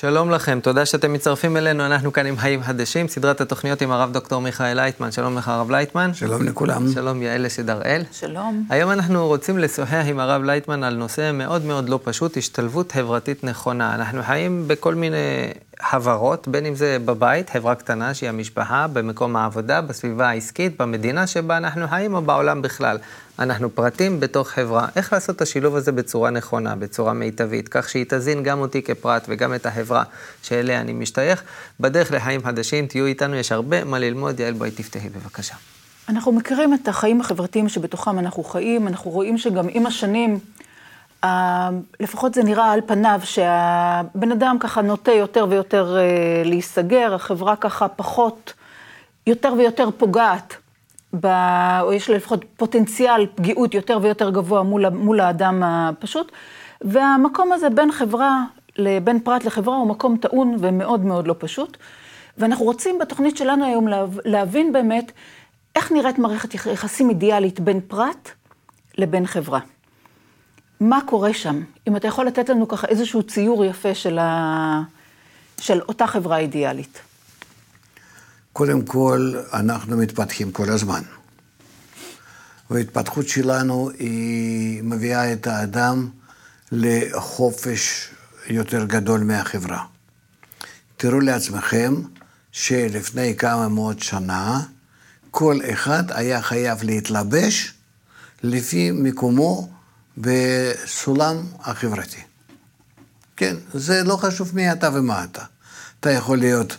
שלום לכם, תודה שאתם מצטרפים אלינו, אנחנו כאן עם חיים חדשים, סדרת התוכניות עם הרב דוקטור מיכאל לייטמן. שלום לך הרב לייטמן. שלום לכולם. שלום יעל לסדראל. שלום. היום אנחנו רוצים לשוחח עם הרב לייטמן על נושא מאוד מאוד לא פשוט, השתלבות חברתית נכונה. אנחנו חיים בכל מיני חברות, בין אם זה בבית, חברה קטנה שהיא המשפחה, במקום העבודה, בסביבה העסקית, במדינה שבה אנחנו חיים או בעולם בכלל. אנחנו פרטים בתוך חברה. איך לעשות את השילוב הזה בצורה נכונה, בצורה מיטבית, כך שהיא תזין גם אותי כפרט וגם את החברה שאליה אני משתייך. בדרך לחיים חדשים, תהיו איתנו, יש הרבה מה ללמוד. יעל, בואי תפתחי בבקשה. אנחנו מכירים את החיים החברתיים שבתוכם אנחנו חיים, אנחנו רואים שגם עם השנים, לפחות זה נראה על פניו שהבן אדם ככה נוטה יותר ויותר להיסגר, החברה ככה פחות, יותר ויותר פוגעת, או יש לה לפחות פוטנציאל פגיעות יותר ויותר גבוה מול האדם הפשוט, והמקום הזה בין פרט לחברה הוא מקום טעון ומאוד מאוד לא פשוט, ואנחנו רוצים בתוכנית שלנו היום להבין באמת איך נראית מערכת יחסים אידיאלית בין פרט לבין חברה. מה קורה שם? אם אתה יכול לתת לנו ככה איזשהו ציור יפה של אותה חברה אידיאלית. קודם כל, אנחנו מתפתחים כל הזמן. וההתפתחות שלנו היא מביאה את האדם לחופש יותר גדול מהחברה. תראו לעצמכם שלפני כמה מאות שנה, כל אחד היה חייב להתלבש לפי מקומו בסולם החברתי. כן, זה לא חשוב מי אתה ומה אתה. אתה יכול להיות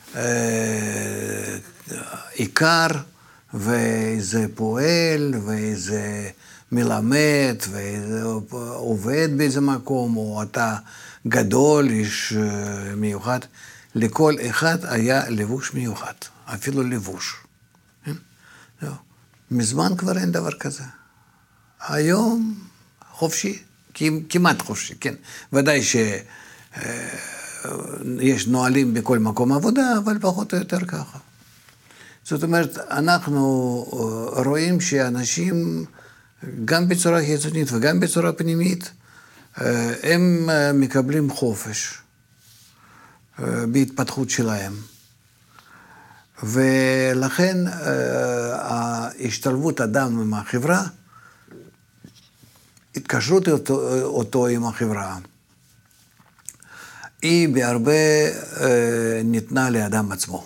עיקר, ואיזה פועל, ואיזה מלמד, ואיזה עובד באיזה מקום, או אתה גדול, איש מיוחד. לכל אחד היה לבוש מיוחד, אפילו לבוש. מזמן כבר אין דבר כזה. היום חופשי, כמעט חופשי, כן. ודאי שיש נועלים בכל מקום עבודה, אבל פחות או יותר ככה. זאת אומרת, אנחנו רואים שאנשים, גם בצורה חיצונית וגם בצורה פנימית, הם מקבלים חופש בהתפתחות שלהם. ולכן ההשתלבות אדם עם החברה, התקשרות אותו עם החברה, היא בהרבה ניתנה לאדם עצמו.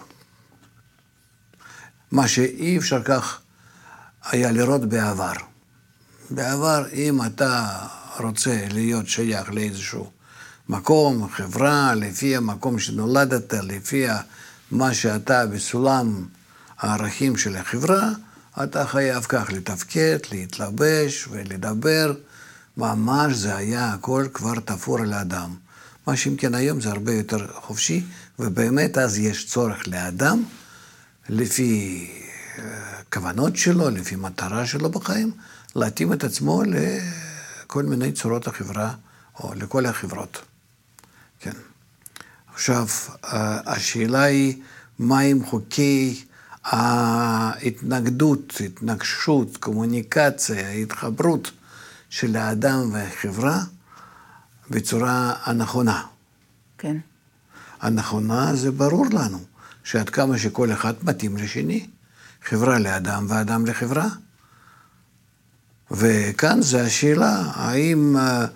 מה שאי אפשר כך היה לראות בעבר. בעבר, אם אתה רוצה להיות שייך לאיזשהו מקום, חברה, לפי המקום שנולדת, לפי מה שאתה בסולם הערכים של החברה, אתה חייב כך לתפקד, להתלבש ולדבר. ממש זה היה הכל כבר תפור על האדם. מה שאם כן היום זה הרבה יותר חופשי, ובאמת אז יש צורך לאדם, לפי כוונות שלו, לפי מטרה שלו בחיים, להתאים את עצמו לכל מיני צורות החברה, או לכל החברות. כן. עכשיו, השאלה היא, מה עם חוקי ההתנגדות, התנגשות, קומוניקציה, התחברות של האדם והחברה בצורה הנכונה? כן. הנכונה זה ברור לנו, שעד כמה שכל אחד מתאים לשני, חברה לאדם ואדם לחברה. וכאן זה השאלה, האם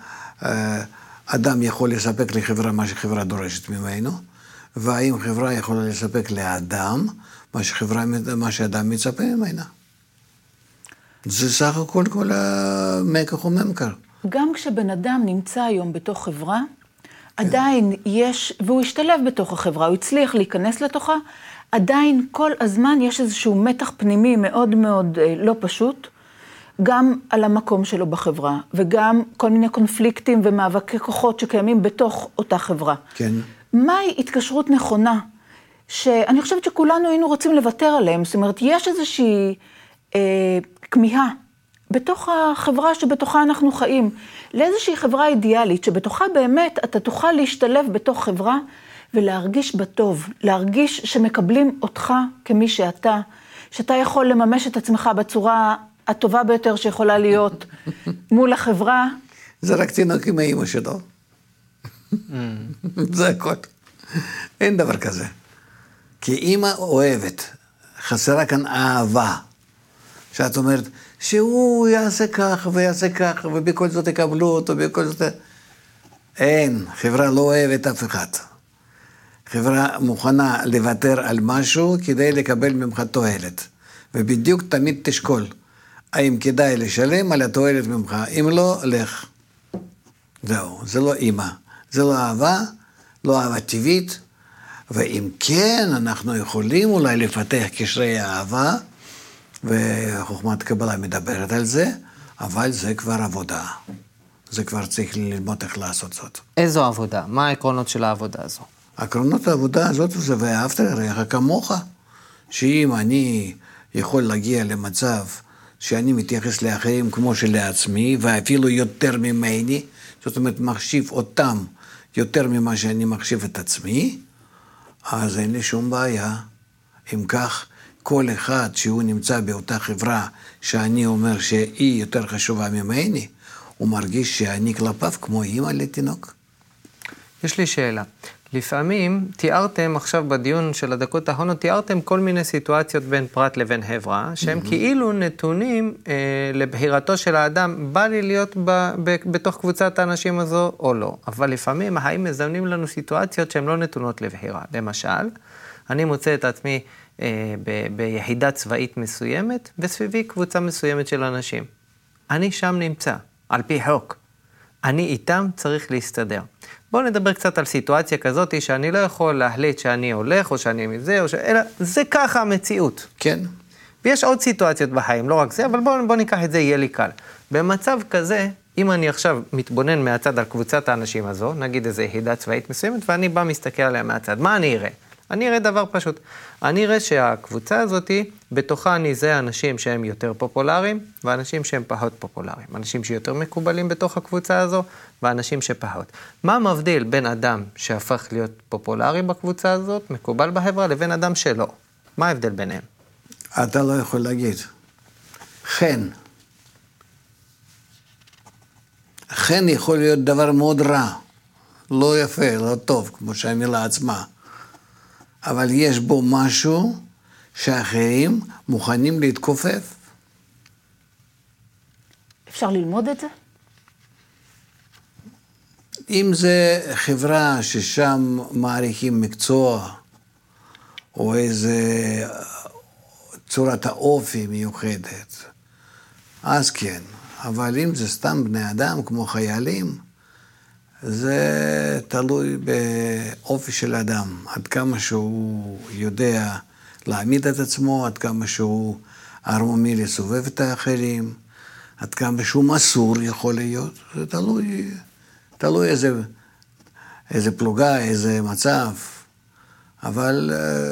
אדם יכול לספק לחברה מה שחברה דורשת ממנו, והאם חברה יכולה לספק לאדם מה שאדם מצפה ממנה. זה סך הכל כל המקח וממכר. גם כשבן אדם נמצא היום בתוך חברה, עדיין יש, והוא השתלב בתוך החברה, הוא הצליח להיכנס לתוכה, עדיין כל הזמן יש איזשהו מתח פנימי מאוד מאוד לא פשוט, גם על המקום שלו בחברה, וגם כל מיני קונפליקטים ומאבקי כוחות שקיימים בתוך אותה חברה. כן. מהי התקשרות נכונה, שאני חושבת שכולנו היינו רוצים לוותר עליהם, זאת אומרת, יש איזושהי כמיהה בתוך החברה שבתוכה אנחנו חיים, לאיזושהי חברה אידיאלית, שבתוכה באמת אתה תוכל להשתלב בתוך חברה, ולהרגיש בטוב, להרגיש שמקבלים אותך כמי שאתה יכול לממש את עצמך בצורה הטובה ביותר שיכולה להיות מול החברה. זה רק תינוק עם האמא שלו. זה הכל. אין דבר כזה. כי אמא אוהבת, חסרה כאן אהבה. שאת אומרת, שהוא יעשה כך ויעשה כך, ובכל זאת יקבלו אותו, ובכל זאת... אין, חברה לא אוהבת אף אחד. חברה מוכנה לוותר על משהו כדי לקבל ממך תועלת. ובדיוק תמיד תשקול, האם כדאי לשלם על התועלת ממך, אם לא, לך. זהו, זה לא אמא. זה לא אהבה, לא אהבה טבעית, ואם כן, אנחנו יכולים אולי לפתח קשרי אהבה, וחוכמת קבלה מדברת על זה, אבל זה כבר עבודה. זה כבר צריך ללמוד איך לעשות זאת. איזו עבודה? מה העקרונות של העבודה הזו? עקרונות העבודה הזאת זה ואהבת לרעך כמוך, שאם אני יכול להגיע למצב שאני מתייחס לאחרים כמו שלעצמי, ואפילו יותר ממני, זאת אומרת מחשיב אותם יותר ממה שאני מחשיב את עצמי, אז אין לי שום בעיה. אם כך, כל אחד שהוא נמצא באותה חברה שאני אומר שהיא יותר חשובה ממני, הוא מרגיש שאני כלפיו כמו אמא לתינוק. יש לי שאלה. לפעמים תיארתם עכשיו בדיון של הדקות האחרונות, תיארתם כל מיני סיטואציות בין פרט לבין חברה, שהם כאילו נתונים לבחירתו של האדם, בא לי להיות בתוך קבוצת האנשים הזו או לא. אבל לפעמים החיים מזמנים לנו סיטואציות שהן לא נתונות לבחירה. למשל, אני מוצא את עצמי ביחידה צבאית מסוימת, וסביבי קבוצה מסוימת של אנשים. אני שם נמצא, על פי חוק. אני איתם צריך להסתדר. בואו נדבר קצת על סיטואציה כזאת, שאני לא יכול להחליט שאני הולך, או שאני מזה, אלא זה ככה המציאות. כן. ויש עוד סיטואציות בחיים, לא רק זה, אבל בואו ניקח את זה, יהיה לי קל. במצב כזה, אם אני עכשיו מתבונן מהצד על קבוצת האנשים הזו, נגיד איזו יחידה צבאית מסוימת, ואני בא מסתכל עליה מהצד, מה אני אראה? אני אראה דבר פשוט. אני אראה שהקבוצה הזאת, בתוכה אני זה אנשים שהם יותר פופולריים, ואנשים שהם פחות פופולריים. אנשים שיותר מקובלים בתוך הקבוצה הזו, ואנשים שפחות. מה מבדיל בין אדם שהפך להיות פופולרי בקבוצה הזאת, מקובל בחברה, לבין אדם שלא? מה ההבדל ביניהם? אתה לא יכול להגיד. חן. חן יכול להיות דבר מאוד רע. לא יפה, לא טוב, כמו שהמילה עצמה. אבל יש בו משהו שאחרים מוכנים להתכופף. אפשר ללמוד את זה? אם זה חברה ששם מעריכים מקצוע, או איזה צורת האופי מיוחדת, אז כן. אבל אם זה סתם בני אדם כמו חיילים, זה תלוי באופי של אדם, עד כמה שהוא יודע להעמיד את עצמו, עד כמה שהוא ערמומי לסובב את האחרים, עד כמה שהוא מסור יכול להיות, זה תלוי איזה פלוגה, איזה מצב, אבל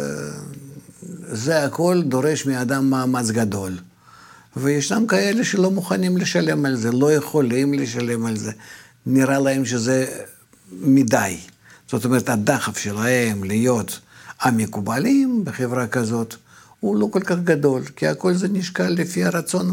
זה הכל דורש מאדם מאמץ גדול. וישנם כאלה שלא מוכנים לשלם על זה, לא יכולים לשלם על זה. נראה להם שזה מדי. זאת אומרת, הדחף שלהם להיות המקובלים בחברה כזאת, הוא לא כל כך גדול, כי הכל זה נשקל לפי הרצון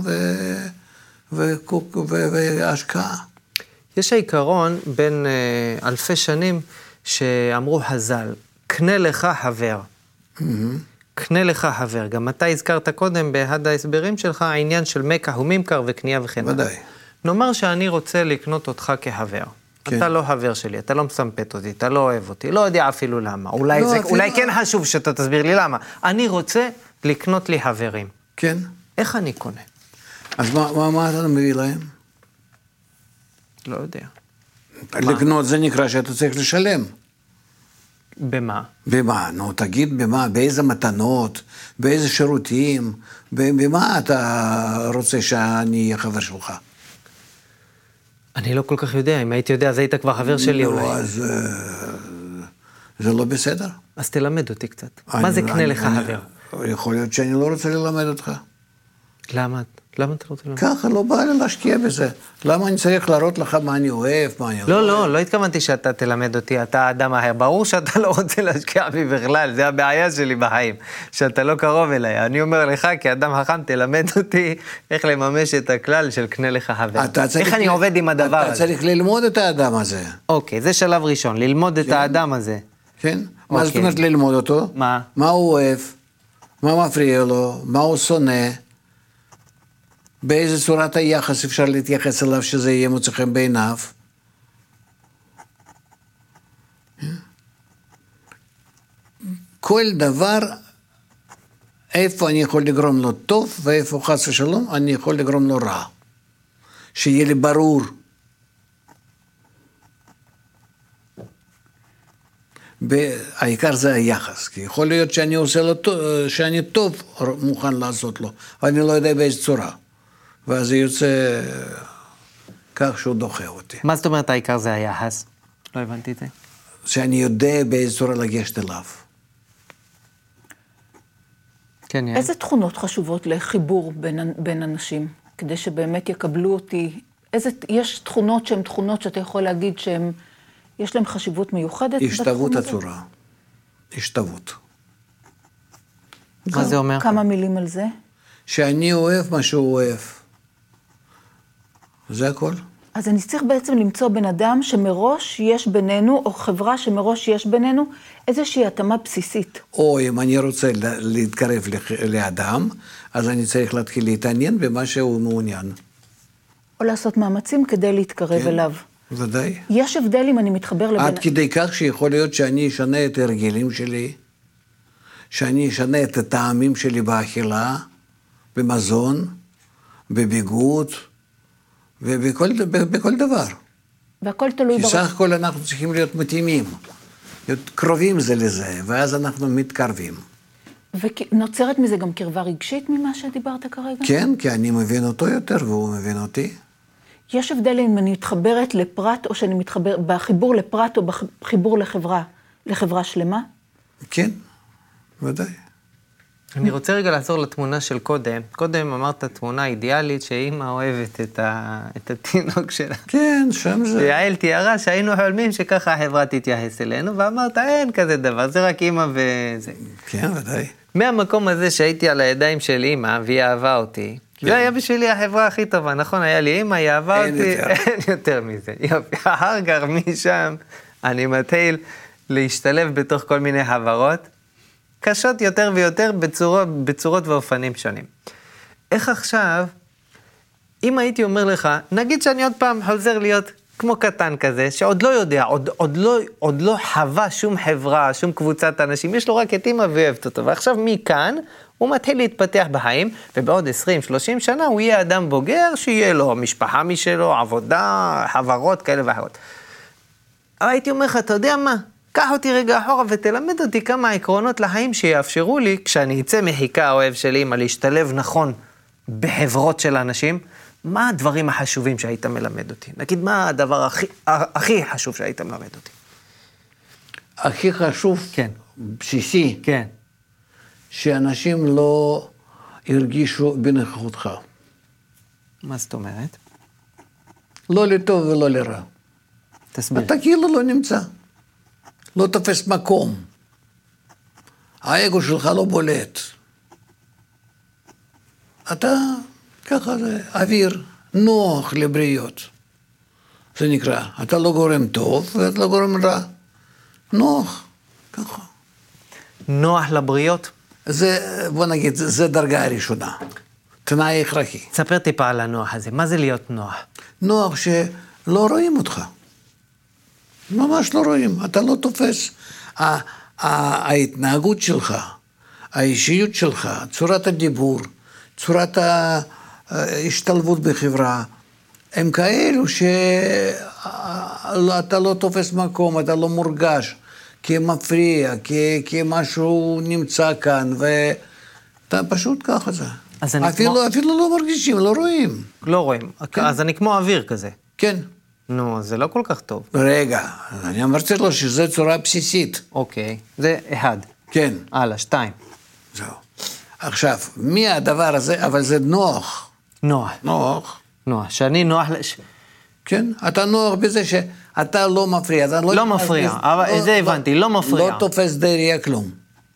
וההשקעה. יש העיקרון בין אלפי שנים שאמרו חז"ל, קנה לך חבר. קנה לך חבר. גם אתה הזכרת קודם באחד ההסברים שלך, העניין של מקח וממכר וקנייה וכן. ודאי. נאמר שאני רוצה לקנות אותך כחבר. כן. אתה לא חבר שלי, אתה לא מסמפת אותי, אתה לא אוהב אותי, לא יודע אפילו למה. אולי כן חשוב שאתה תסביר לי למה. אני רוצה לקנות לי חברים. כן. איך אני קונה? אז מה אתה מביא להם? לא יודע. לקנות זה נקרא שאתה צריך לשלם. במה? במה? נו, תגיד במה, באיזה מתנות, באיזה שירותים, במה אתה רוצה שאני אהיה חבר שלך? אני לא כל כך יודע, אם הייתי יודע, אז היית כבר חבר שלי אולי. לא, אז זה לא בסדר. אז תלמד אותי קצת. מה זה קנה לך חבר? יכול להיות שאני לא רוצה ללמד אותך. למה אתה רוצה ללמד? ככה לא בא לי להשקיע בזה. למה אני צריך להראות לך מה אני אוהב, מה אני לא התכוונתי שאתה תלמד אותי, אתה אדם אחר. ברור שאתה לא רוצה להשקיע בי בכלל, זה הבעיה שלי בחיים, שאתה לא קרוב אליי. אני אומר לך, כאדם חכם, תלמד אותי איך לממש את הכלל של קנה לך חבר. איך אני עובד עם הדבר הזה? אתה צריך ללמוד את האדם הזה. אוקיי, זה שלב ראשון, ללמוד את האדם הזה. כן? מה זאת אומרת ללמוד אותו? מה? מה הוא אוהב? מה מפריע לו? מה הוא שונא? באיזה צורת היחס אפשר להתייחס אליו שזה יהיה מוצא חן בעיניו? כל דבר, איפה אני יכול לגרום לו טוב, ואיפה חס ושלום אני יכול לגרום לו רע. שיהיה לי ברור. העיקר זה היחס, כי יכול להיות שאני עושה לו טוב, שאני טוב מוכן לעשות לו, ואני לא יודע באיזה צורה. ואז זה יוצא כך שהוא דוחה אותי. מה זאת אומרת העיקר זה היחס? לא הבנתי את זה. שאני יודע באיזה צורה לגשת אליו. כן, איזה תכונות חשובות לחיבור בין אנשים, כדי שבאמת יקבלו אותי? יש תכונות שהן תכונות שאתה יכול להגיד שהן, יש להן חשיבות מיוחדת? השתוות הצורה. השתוות. מה זה אומר? כמה מילים על זה? שאני אוהב מה שהוא אוהב. זה הכל. אז אני צריך בעצם למצוא בן אדם שמראש יש בינינו, או חברה שמראש יש בינינו, איזושהי התאמה בסיסית. או אם אני רוצה להתקרב לאדם, אז אני צריך להתחיל להתעניין במה שהוא מעוניין. או לעשות מאמצים כדי להתקרב אליו. ודאי. יש הבדל אם אני מתחבר לבן... עד כדי כך שיכול להיות שאני אשנה את הרגלים שלי, שאני אשנה את הטעמים שלי באכילה, במזון, בביגוד, ובכל דבר. והכל תלוי... כי סך הכל אנחנו צריכים להיות מתאימים, להיות קרובים זה לזה, ואז אנחנו מתקרבים. ונוצרת מזה גם קרבה רגשית ממה שדיברת כרגע? כן, כי אני מבין אותו יותר והוא מבין אותי. יש הבדל אם אני מתחברת לפרט, או שאני מתחבר בחיבור לפרט, או בחיבור לחברה שלמה? כן, ודאי. אני רוצה רגע לעזור לתמונה של קודם. קודם אמרת תמונה אידיאלית שאימא אוהבת את התינוק שלה. כן, שם זה. ויעל תיארה שהיינו חולמים שככה החברה תתייחס אלינו, ואמרת אין כזה דבר, זה רק אימא וזה. כן, ודאי. מהמקום הזה שהייתי על הידיים של אימא, והיא אהבה אותי, זה היה בשבילי החברה הכי טובה, נכון? היה לי אימא, היא אהבה אותי, אין יותר מזה. יופי, אחר כך משם אני מתחיל להשתלב בתוך כל מיני חברות, קשות יותר ויותר בצורות ואופנים שונים. איך עכשיו, אם הייתי אומר לך, נגיד שאני עוד פעם חוזר להיות כמו קטן כזה, שעוד לא יודע, עוד לא חווה שום חברה, שום קבוצת אנשים, יש לו רק את אמא ואוהבת אותו, ועכשיו מכאן הוא מתחיל להתפתח בחיים, ובעוד 20-30 שנה הוא יהיה אדם בוגר, שיהיה לו משפחה משלו, עבודה, חברות כאלה ואחרות. אבל הייתי אומר לך, אתה יודע מה? קח אותי רגע אחורה ותלמד אותי כמה עקרונות לחיים שיאפשרו לי, כשאני אצא מחיקה האוהב של אמא, להשתלב נכון בחברות של אנשים, מה הדברים החשובים שהיית מלמד אותי? נגיד, מה הדבר הכי חשוב שהיית מלמד אותי? הכי חשוב, כן. בסיסי, כן. שאנשים לא הרגישו בנוכחותך. מה זאת אומרת? לא לטוב ולא לרע. תסביר. אתה כאילו לא נמצא. לא תופס מקום. האגו שלך לא בולט. אתה, ככה זה, אוויר, נוח לבריות. זה נקרא, אתה לא גורם טוב ואתה לא גורם רע. נוח, ככה. נוח לבריות? זה, בוא נגיד, זה דרגה הראשונה. תנאי הכרחי. תספר טיפה על הנוח הזה. מה זה להיות נוח? נוח שלא רואים אותך. ממש לא רואים. אתה לא תופס. ההתנהגות שלך, האישיות שלך, צורת הדיבור, צורת ההשתלבות בחברה, הם כאלו שאתה לא תופס מקום, אתה לא מורגש, כמפריע, כמשהו נמצא כאן, ואתה פשוט ככה זה. אפילו לא מרגישים, לא רואים. לא רואים. כן. אז אני כמו אוויר כזה. כן. נו, זה לא כל כך טוב. רגע, אני אמרתי לו שזו צורה בסיסית. אוקיי, זה אחד. כן. הלאה, 2. זהו. עכשיו, מי הדבר הזה? אבל זה נוח. נוח. נוח. נוח. שאני נוח... כן, אתה נוח בזה שאתה לא מפריע. אתה לא מפריע, אבל זה הבנתי, לא מפריע. לא תופס דריה כלום.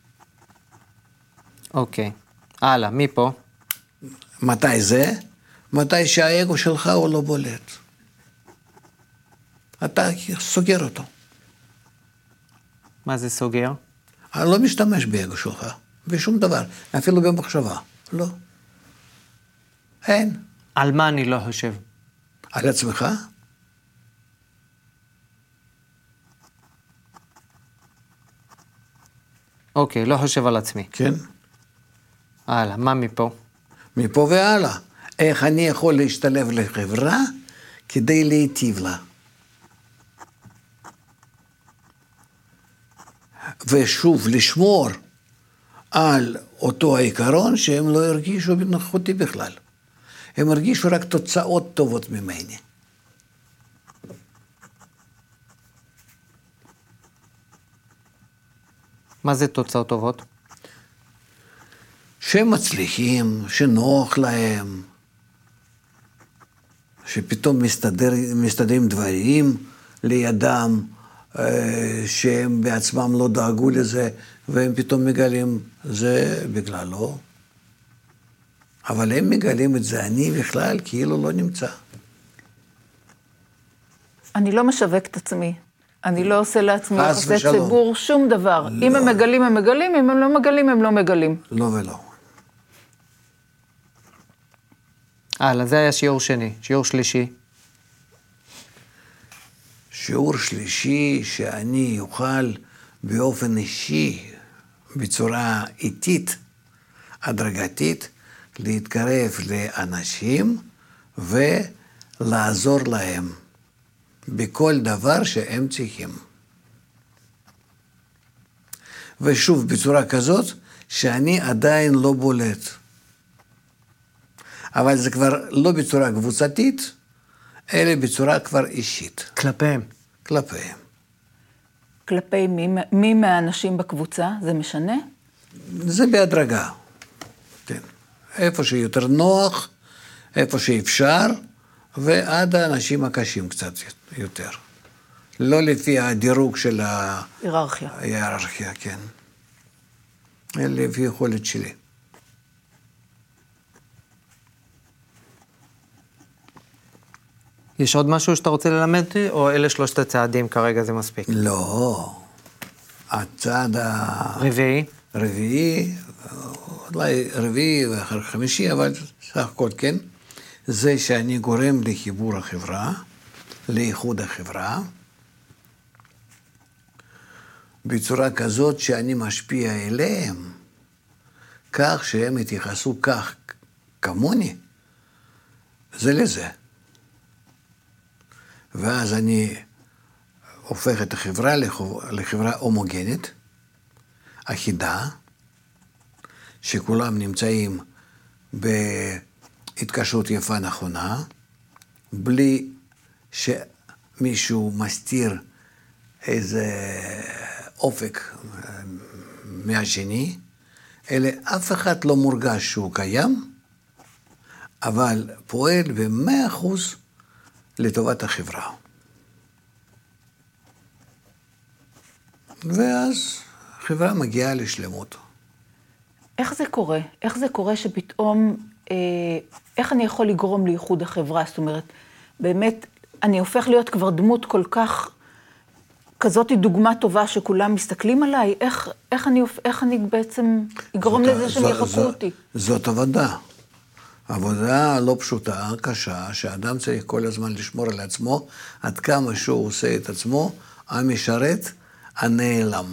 אוקיי. הלאה, מי פה? מתי זה? מתי שהאגו שלך הוא לא בולט. אתה סוגר אותו. מה זה סוגר? אני לא משתמש באגו שלך, בשום דבר, אפילו במחשבה, לא. אין. על מה אני לא חושב? על עצמך? אוקיי, לא חושב על עצמי. כן. הלאה, מה מפה? מפה והלאה. איך אני יכול להשתלב לחברה כדי להיטיב לה? ושוב, לשמור על אותו העיקרון שהם לא הרגישו בנוכחותי בכלל. הם הרגישו רק תוצאות טובות ממני. מה זה תוצאות טובות? שהם מצליחים, שנוח להם, שפתאום מסתדרים דברים לידם, שהם בעצמם לא דאגו לזה, והם פתאום מגלים, זה בגללו. אבל הם מגלים את זה, אני בכלל כאילו לא נמצא. אני לא משווק את עצמי. אני לא עושה לעצמי יחסי ושלום. ציבור, שום דבר. לא. אם הם מגלים, הם מגלים, אם הם לא מגלים, הם לא מגלים. לא ולא. הלאה, זה היה שיעור שני. שיעור שלישי. שיעור שלישי שאני אוכל באופן אישי, בצורה איטית, הדרגתית, להתקרב לאנשים ולעזור להם בכל דבר שהם צריכים. ושוב, בצורה כזאת שאני עדיין לא בולט. אבל זה כבר לא בצורה קבוצתית, אלא בצורה כבר אישית. כלפיהם. כלפיהם. כלפי מי מהאנשים בקבוצה, זה משנה? זה בהדרגה. כן. איפה שיותר נוח, איפה שאפשר, ועד האנשים הקשים קצת יותר. לא לפי הדירוג של ההיררכיה, כן. אלא לפי יכולת שלי. יש עוד משהו שאתה רוצה ללמד אותי, או אלה שלושת הצעדים כרגע זה מספיק? לא. הצעד רביעי? אולי רביעי ואחר חמישי, אבל סך הכל כן, זה שאני גורם לחיבור החברה, לאיחוד החברה, בצורה כזאת שאני משפיע אליהם, כך שהם יתייחסו כך כמוני, זה לזה. ואז אני הופך את החברה לחברה הומוגנית, אחידה, שכולם נמצאים בהתקשרות יפה נכונה, בלי שמישהו מסתיר איזה אופק מהשני, אלא אף אחד לא מורגש שהוא קיים, אבל פועל ב100% לטובת החברה. ואז החברה מגיעה לשלמות. איך זה קורה? איך זה קורה שפתאום, איך אני יכול לגרום לייחוד החברה? זאת אומרת, באמת, אני הופך להיות כבר דמות כל כך, כזאת דוגמה טובה שכולם מסתכלים עליי, איך אני בעצם אגרום לזה שהם יחקו אותי? זאת עבודה. עבודה לא פשוטה, קשה, שאדם צריך כל הזמן לשמור על עצמו, עד כמה שהוא עושה את עצמו, המשרת, הנעלם.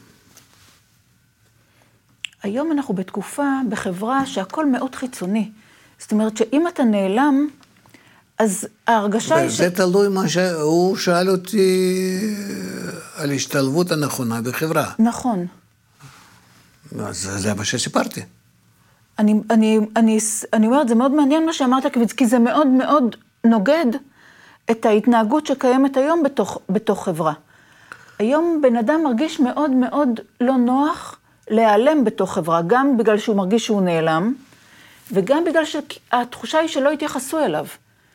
היום אנחנו בתקופה, בחברה, שהכל מאוד חיצוני. זאת אומרת שאם אתה נעלם, אז ההרגשה היא זה תלוי מה שהוא שאל אותי על השתלבות הנכונה בחברה. נכון. אז זה מה שסיפרתי. אני אומרת, זה מאוד מעניין מה שאמרת, כי זה מאוד מאוד נוגד את ההתנהגות שקיימת היום בתוך חברה. היום בן אדם מרגיש מאוד מאוד לא נוח להיעלם בתוך חברה, גם בגלל שהוא מרגיש שהוא נעלם, וגם בגלל שהתחושה היא שלא התייחסו אליו.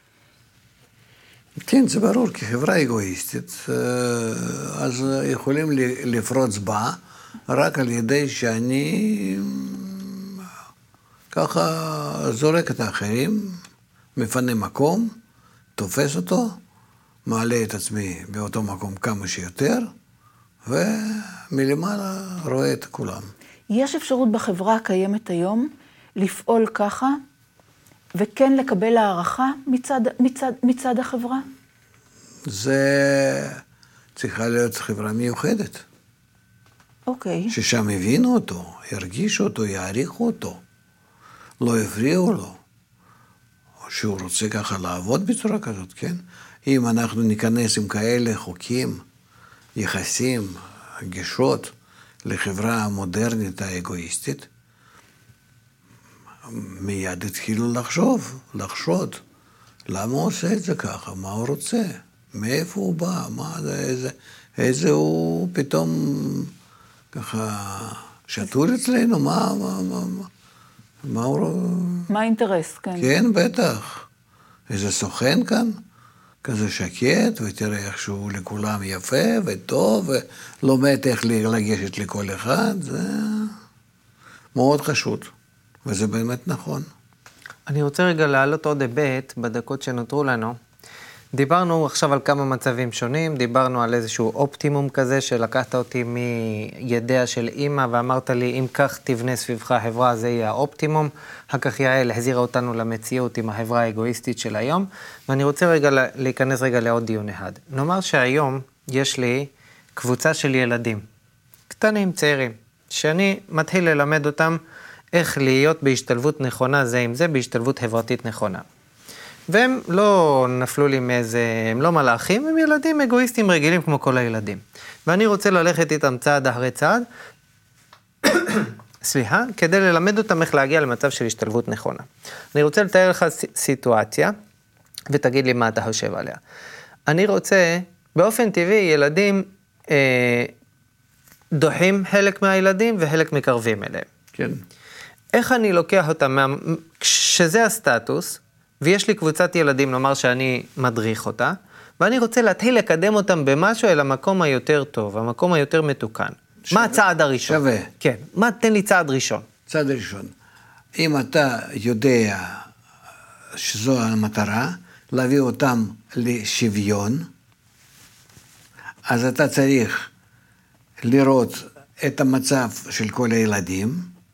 כן, זה ברור, כי חברה אגואיסטית, אז יכולים לפרוץ בה רק על ידי שאני ככה זורק את האחרים, מפנה מקום, תופס אותו, מעלה את עצמי באותו מקום כמה שיותר, ומלמעלה רואה את כולם. יש אפשרות בחברה הקיימת היום לפעול ככה, וכן לקבל הערכה מצד החברה? זה צריכה להיות חברה מיוחדת. אוקיי. ששם הבינו אותו, הרגישו אותו, יעריכו אותו, לא הפריעו לו, או שהוא רוצה ככה לעבוד בצורה כזאת, כן? אם אנחנו ניכנס עם כאלה חוקים, יחסים, גישות לחברה המודרנית האגואיסטית, מיד התחילו לחשוד, למה הוא עושה את זה ככה, מה הוא רוצה, מאיפה הוא בא, איזה הוא פתאום ככה שתול אצלנו, מה הוא... מה האינטרס, כן. כן, בטח. איזה סוכן כאן, כזה שקט, ותראה איך שהוא לכולם יפה וטוב, ולומד איך לגשת לכל אחד, זה מאוד חשוד. וזה באמת נכון. אני רוצה רגע להעלות עוד היבט בדקות שנותרו לנו. דיברנו עכשיו על כמה מצבים שונים, דיברנו על איזשהו אופטימום כזה, שלקחת אותי מידיה של אמא, ואמרת לי, אם כך תבנה סביבך החברה, זה יהיה האופטימום. אחר כך יעל החזירה אותנו למציאות עם החברה האגואיסטית של היום, ואני רוצה רגע להיכנס רגע לעוד דיון אחד. נאמר שהיום יש לי קבוצה של ילדים, קטנים, צעירים, שאני מתחיל ללמד אותם איך להיות בהשתלבות נכונה זה עם זה, בהשתלבות חברתית נכונה. והם לא נפלו לי מאיזה, הם לא מלאכים, הם ילדים אגואיסטים רגילים כמו כל הילדים. ואני רוצה ללכת איתם צעד אחרי צעד, סליחה, כדי ללמד אותם איך להגיע למצב של השתלבות נכונה. אני רוצה לתאר לך סיטואציה, ותגיד לי מה אתה חושב עליה. אני רוצה, באופן טבעי, ילדים דוחים חלק מהילדים וחלק מקרבים אליהם. כן. איך אני לוקח אותם, שזה הסטטוס, ויש לי קבוצת ילדים, נאמר שאני מדריך אותה, ואני רוצה להתחיל לקדם אותם במשהו אל המקום היותר טוב, המקום היותר מתוקן. מה הצעד הראשון? שווה. כן, תן לי צעד ראשון. צעד ראשון. אם אתה יודע שזו המטרה, להביא אותם לשוויון, אז אתה צריך לראות את המצב של כל הילדים,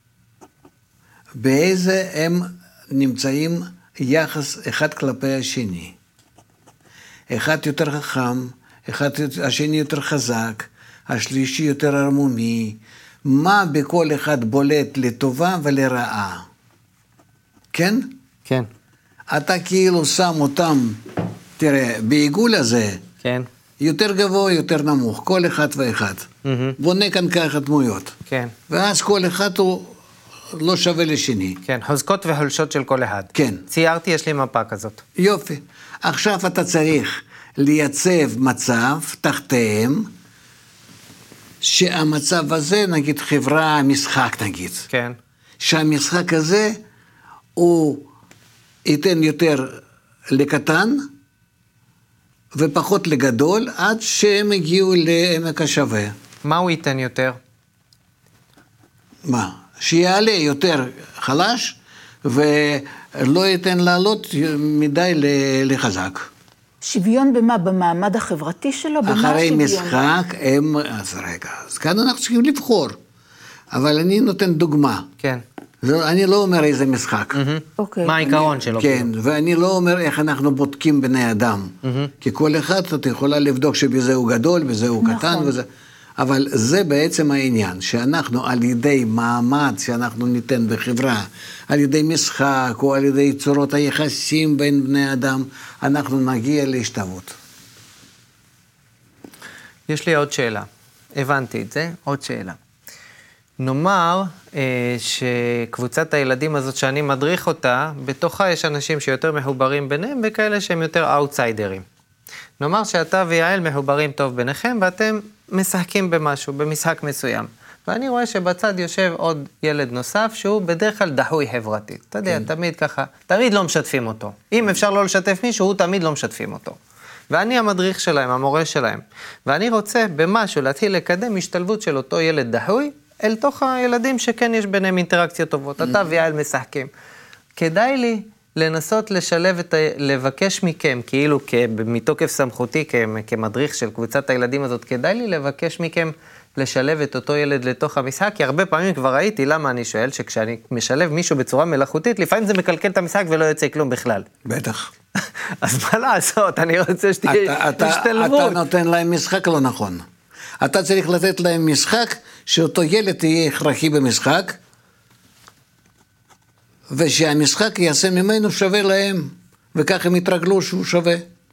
באיזה הם נמצאים יחס אחד כלפי השני. אחד יותר חכם, השני יותר חזק, השלישי יותר ערמומי, מה בכל אחד בולט לטובה ולרעה. כן? כן. אתה כאילו שם אותם, תראה, בעיגול הזה, כן. יותר גבוה, יותר נמוך, כל אחד ואחד. בונה כאן ככה דמויות. כן. ואז כל אחד הוא לא שווה לשני. כן, חוזקות וחולשות של כל אחד. כן. ציירתי, יש לי מפה כזאת. יופי. עכשיו אתה צריך לייצב מצב תחתיהם, שהמצב הזה, נגיד חברה, משחק נגיד. כן. שהמשחק הזה, הוא ייתן יותר לקטן, ופחות לגדול, עד שהם הגיעו לעמק השווה. מה הוא ייתן יותר? מה? שיעלה יותר חלש, ולא ייתן לעלות מדי לחזק. שוויון במה? במעמד החברתי שלו? אחרי משחק הם... אז רגע, אז כאן אנחנו צריכים לבחור. אבל אני נותן דוגמה. כן. אני לא אומר איזה משחק. אוקיי. מה העיקרון שלו? כן, ואני לא אומר איך אנחנו בודקים בני אדם. כי כל אחד אתה יכולה לבדוק שבזה הוא גדול, בזה הוא קטן, וזה... אבל זה בעצם העניין, שאנחנו על ידי מעמד שאנחנו ניתן בחברה, על ידי משחק או על ידי צורות היחסים בין בני אדם, אנחנו נגיע להשתוות. יש לי עוד שאלה. הבנתי את זה, עוד שאלה. נאמר שקבוצת הילדים הזאת שאני מדריך אותה, בתוכה יש אנשים שיותר מחוברים ביניהם וכאלה שהם יותר אאוטסיידרים. נאמר שאתה ויעל מחוברים טוב ביניכם ואתם משחקים במשהו, במשחק מסוים. ואני רואה שבצד יושב עוד ילד נוסף, שהוא בדרך כלל דחוי חברתית. אתה יודע, תמיד ככה, תמיד לא משתפים אותו. אם אפשר לא לשתף מישהו, הוא תמיד לא משתפים אותו. ואני המדריך שלהם, המורה שלהם. ואני רוצה במשהו להתחיל לקדם השתלבות של אותו ילד דחוי, אל תוך הילדים שכן יש ביניהם אינטראקציות טובות. אתה ויעל משחקים. כדאי לי לנסות לשלב לבקש מכם, כאילו מתוקף סמכותי כמדריך של קבוצת הילדים הזאת, כדאי לי לבקש מכם לשלב את אותו ילד לתוך המשחק, כי הרבה פעמים כבר ראיתי, למה אני שואל, שכשאני משלב מישהו בצורה מלאכותית, לפעמים זה מקלקל את המשחק ולא יוצא כלום בכלל. בטח. אז מה לעשות? אני רוצה שתהיה השתלבות. אתה נותן להם משחק לא נכון. אתה צריך לתת להם משחק, שאותו ילד יהיה הכרחי במשחק, ושהמשחק יעשה ממנו שווה להם, וכך הם יתרגלו שהוא שווה.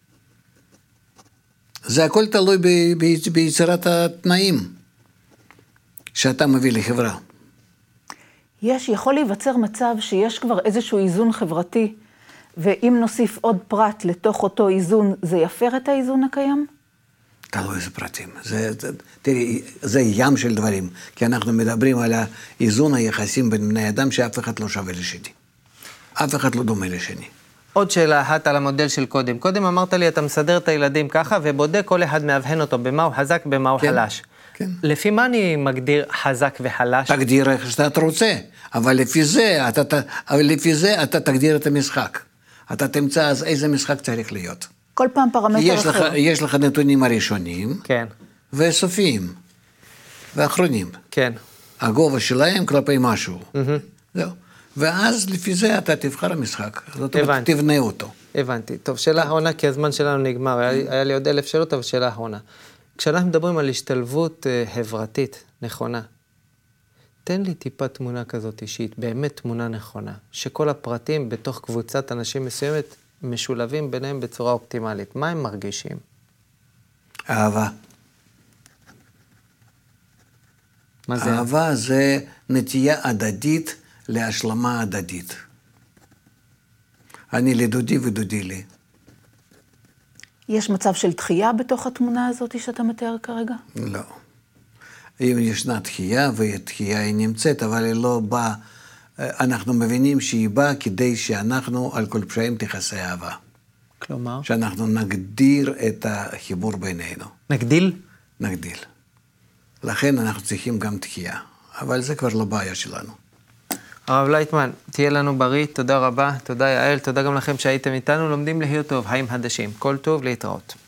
זה הכל תלוי ביצירת התנאים שאתה מביא לחברה. יכול להיווצר מצב שיש כבר איזשהו איזון חברתי, ואם נוסיף עוד פרט לתוך אותו איזון, זה יפר את האיזון הקיים? תלוי איזה פרטים. תראי, זה ים של דברים, כי אנחנו מדברים על האיזון היחסים בין בני אדם, שאף אחד לא שווה לשני. אף אחד לא דומה לשני. עוד שאלה אחת על המודל של קודם. קודם אמרת לי, אתה מסדר את הילדים ככה, ובודק כל אחד מאבחן אותו, במה הוא חזק, במה הוא חלש. כן. לפי מה אני מגדיר חזק וחלש? תגדיר איך שאתה רוצה, אבל לפי זה אתה תגדיר את המשחק. אתה תמצא אז איזה משחק צריך להיות. כל פעם פרמטר אחר. יש לך נתונים הראשונים, כן. וסופיים, ואחרונים. כן. הגובה שלהם כלפי משהו. זהו. ואז לפי זה אתה תבחר המשחק. זאת אומרת, תבנה אותו. הבנתי. טוב, שאלה אחרונה, כי הזמן שלנו נגמר. היה לי עוד 1000 שאלות, אבל שאלה אחרונה. כשאנחנו מדברים על השתלבות חברתית נכונה, תן לי טיפה תמונה כזאת אישית, באמת תמונה נכונה, שכל הפרטים בתוך קבוצת אנשים מסוימת משולבים ביניהם בצורה אופטימלית. מה הם מרגישים? אהבה. מה זה? אהבה זה נטייה הדדית להשלמה הדדית. אני לדודי ודודי לי. יש מצב של דחייה בתוך התמונה הזאת שאתה מתאר כרגע? לא. אם ישנה דחייה, והדחייה היא נמצאת, אבל היא לא באה, אנחנו מבינים שהיא באה כדי שאנחנו על כל פשעים תכסה אהבה. כלומר? שאנחנו נגדיר את החיבור בינינו. נגדיל? נגדיל. לכן אנחנו צריכים גם דחייה, אבל זה כבר לא בעיה שלנו. הרב לייטמן, תהיה לנו בריא, תודה רבה, תודה יעל, תודה גם לכם שהייתם איתנו, לומדים להיות טוב, חיים חדשים, כל טוב, להתראות.